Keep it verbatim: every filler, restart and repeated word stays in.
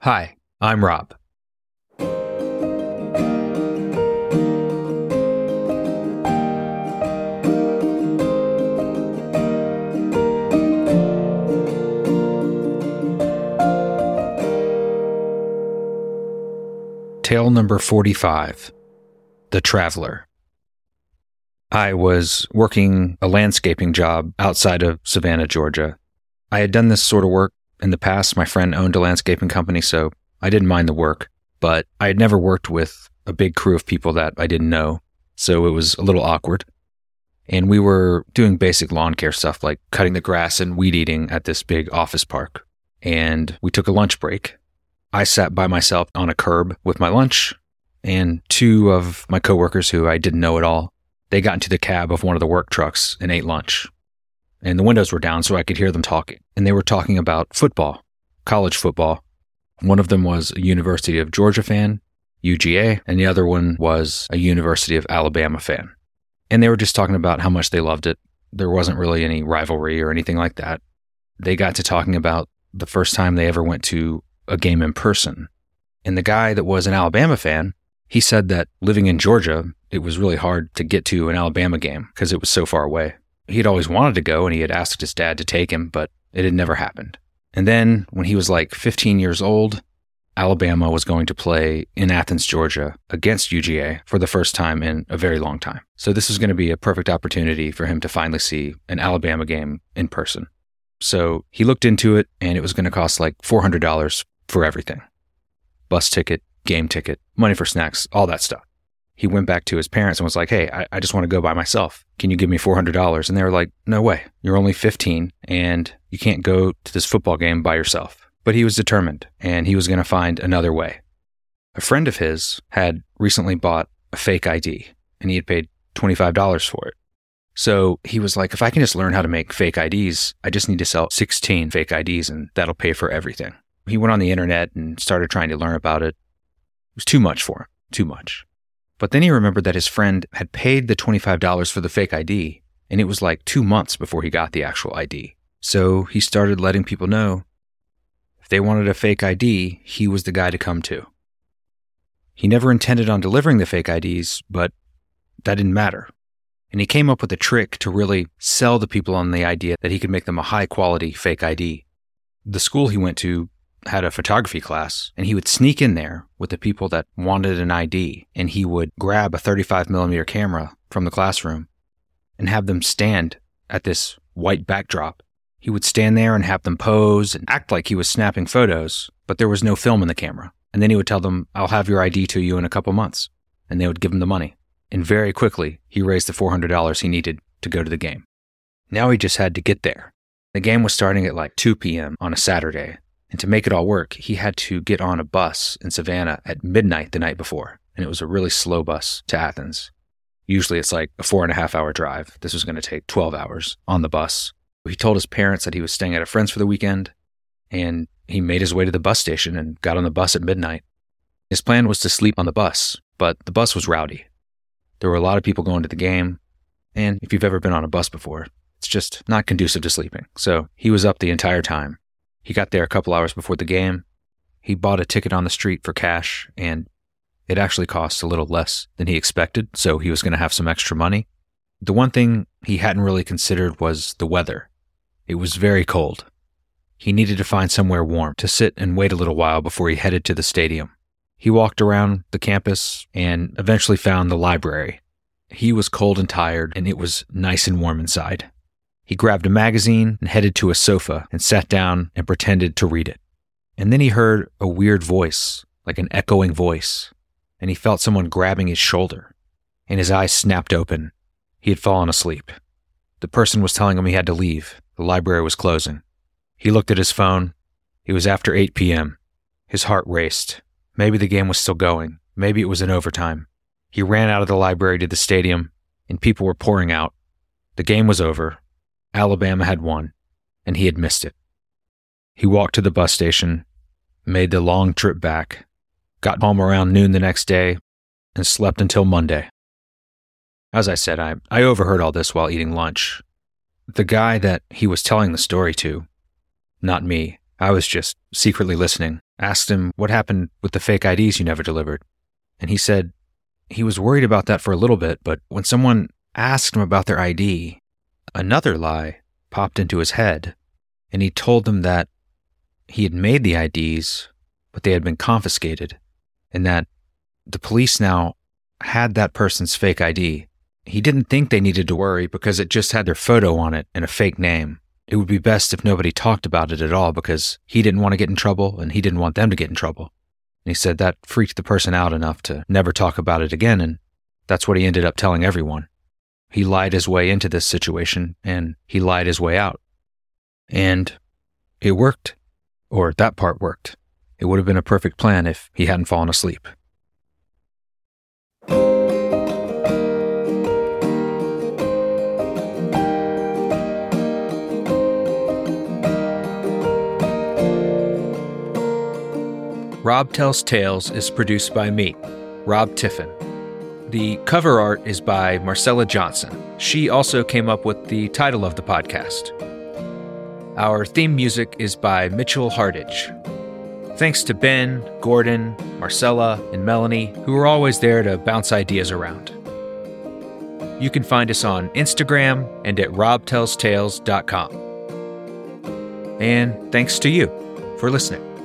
Hi, I'm Rob. Tale number forty-five, The Traveler. I was working a landscaping job outside of Savannah, Georgia. I had done this sort of work in the past. My friend owned a landscaping company, so I didn't mind the work, but I had never worked with a big crew of people that I didn't know, so it was a little awkward. And we were doing basic lawn care stuff like cutting the grass and weed eating at this big office park. And we took a lunch break. I sat by myself on a curb with my lunch, and two of my coworkers who I didn't know at all, they got into the cab of one of the work trucks and ate lunch. And the windows were down so I could hear them talking. And they were talking about football, college football. One of them was a University of Georgia fan, U G A, and the other one was a University of Alabama fan. And they were just talking about how much they loved it. There wasn't really any rivalry or anything like that. They got to talking about the first time they ever went to a game in person. And the guy that was an Alabama fan, he said that living in Georgia, it was really hard to get to an Alabama game because it was so far away. He'd always wanted to go, and he had asked his dad to take him, but it had never happened. And then when he was like fifteen years old, Alabama was going to play in Athens, Georgia against U G A for the first time in a very long time. So this was going to be a perfect opportunity for him to finally see an Alabama game in person. So he looked into it, and it was going to cost like four hundred dollars for everything. Bus ticket, game ticket, money for snacks, all that stuff. He went back to his parents and was like, hey, I, I just want to go by myself. Can you give me four hundred dollars? And they were like, no way. You're only fifteen and you can't go to this football game by yourself. But he was determined, and he was going to find another way. A friend of his had recently bought a fake I D, and he had paid twenty-five dollars for it. So he was like, if I can just learn how to make fake I Ds, I just need to sell sixteen fake I Ds and that'll pay for everything. He went on the internet and started trying to learn about it. It was too much for him, too much. But then he remembered that his friend had paid the twenty-five dollars for the fake I D, and it was like two months before he got the actual I D. So he started letting people know if they wanted a fake I D, he was the guy to come to. He never intended on delivering the fake I Ds, but that didn't matter. And he came up with a trick to really sell the people on the idea that he could make them a high-quality fake I D. The school he went to had a photography class, and he would sneak in there with the people that wanted an I D, and he would grab a thirty-five millimeter camera from the classroom and have them stand at this white backdrop. He would stand there and have them pose and act like he was snapping photos, but there was no film in the camera. And then he would tell them, I'll have your I D to you in a couple months. And they would give him the money. And very quickly, he raised the four hundred dollars he needed to go to the game. Now he just had to get there. The game was starting at like two p.m. on a Saturday. And to make it all work, he had to get on a bus in Savannah at midnight the night before. And it was a really slow bus to Athens. Usually it's like a four and a half hour drive. This was going to take twelve hours on the bus. He told his parents that he was staying at a friend's for the weekend, and he made his way to the bus station and got on the bus at midnight. His plan was to sleep on the bus, but the bus was rowdy. There were a lot of people going to the game, and if you've ever been on a bus before, it's just not conducive to sleeping. So he was up the entire time. He got there a couple hours before the game. He bought a ticket on the street for cash, and it actually cost a little less than he expected, so he was going to have some extra money. The one thing he hadn't really considered was the weather. It was very cold. He needed to find somewhere warm to sit and wait a little while before he headed to the stadium. He walked around the campus and eventually found the library. He was cold and tired, and it was nice and warm inside. He grabbed a magazine and headed to a sofa and sat down and pretended to read it. And then he heard a weird voice, like an echoing voice, and he felt someone grabbing his shoulder, and his eyes snapped open. He had fallen asleep. The person was telling him he had to leave. The library was closing. He looked at his phone. It was after eight p.m. His heart raced. Maybe the game was still going. Maybe it was in overtime. He ran out of the library to the stadium, and people were pouring out. The game was over. Alabama had won, and he had missed it. He walked to the bus station, made the long trip back, got home around noon the next day, and slept until Monday. As I said, I, I overheard all this while eating lunch. The guy that he was telling the story to, not me, I was just secretly listening. Asked him what happened with the fake I Ds you never delivered. And he said he was worried about that for a little bit, but when someone asked him about their I D, another lie popped into his head, and he told them that he had made the I Ds, but they had been confiscated, and that the police now had that person's fake I D. He didn't think they needed to worry because it just had their photo on it and a fake name. It would be best if nobody talked about it at all because he didn't want to get in trouble and he didn't want them to get in trouble. And he said that freaked the person out enough to never talk about it again, and that's what he ended up telling everyone. He lied his way into this situation, and he lied his way out. And it worked. Or that part worked. It would have been a perfect plan if he hadn't fallen asleep. Rob Tells Tales is produced by me, Rob Tiffin. The cover art is by Marcella Johnson. She also came up with the title of the podcast. Our theme music is by Mitchell Hardage. Thanks to Ben, Gordon, Marcella, and Melanie, who are always there to bounce ideas around. You can find us on Instagram and at rob tells tales dot com. And thanks to you for listening.